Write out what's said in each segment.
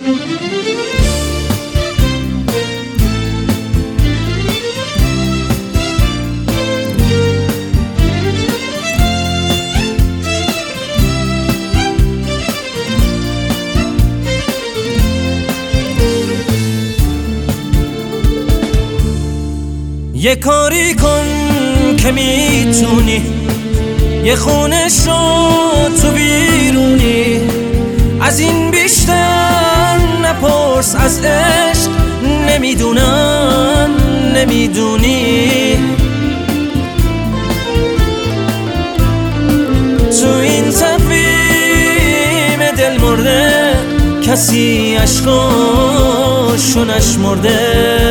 یه کاری کن که میتونی، یه خونه شو تو بیرونی، از این بیشتر نپرس از عشق، نمیدونم نمیدونی. تو این تفهیم دل مرده کسی عشقاشو نشمرده.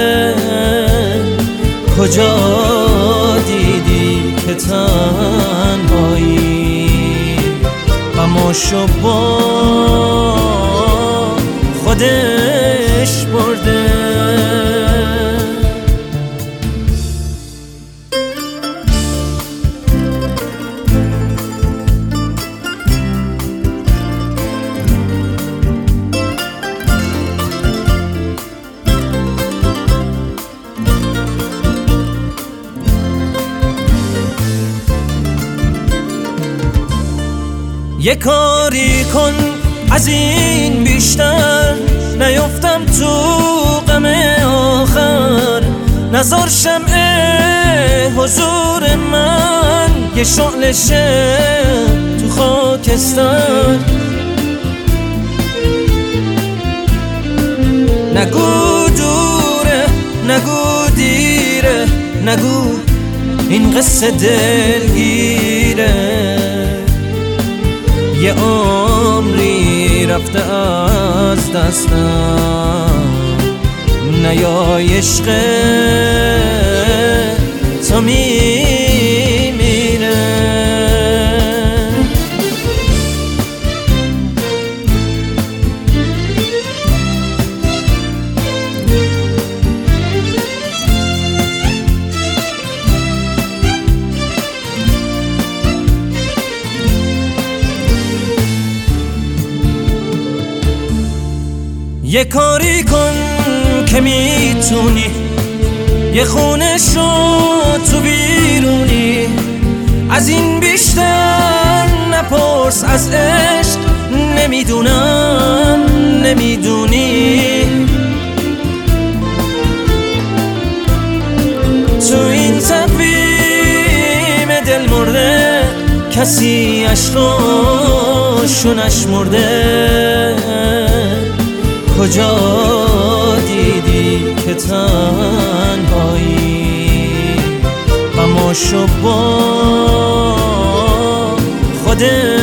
کجا دیدی که تنهایی غماشو با خودش برده؟ یه کاری کن از این بیشتر نیفتم تو غم آخر، نذار شمع حضور من یه شعله شه تو خاکستر. نگو دوره نگو دیره، نگو این قصه دلگیره، یه عمری رفته از دستم، نیای عشق تو میمیره. یه کاری کن که میتونی، یه خونه شو تو بیرونی، از این بیشتر نپرس از عشق، نمیدونم نمیدونی. تو این تفهیم دل مرده کسی عشقاشو نشمرده. کجا دیدی که تنهایی غماشو با خودش